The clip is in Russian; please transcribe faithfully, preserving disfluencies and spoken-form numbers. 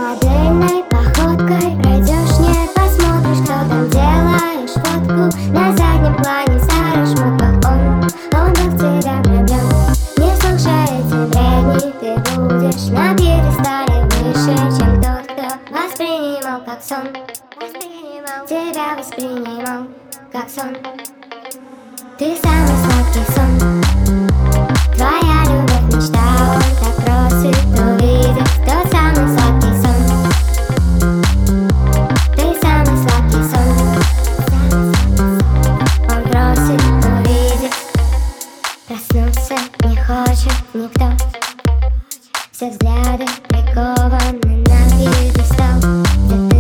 Модельной походкой пройдешь, не посмотришь, кто там делаешь фотку. На заднем плане в старых шмотках он, он был в тебя влюблен. Не слушай эти бредни, ты будешь на пьедестале выше, чем тот, кто воспринимал как сон. Воспринимал, тебя воспринимал как сон. Ты самый сладкий сон, твоя любовь, мечта, он так просит увидеть тот самый сладкий сон. Ты самый сладкий сон, он просит увидеть. Проснуться не хочет никто, все взгляды прикованы на пьедестал.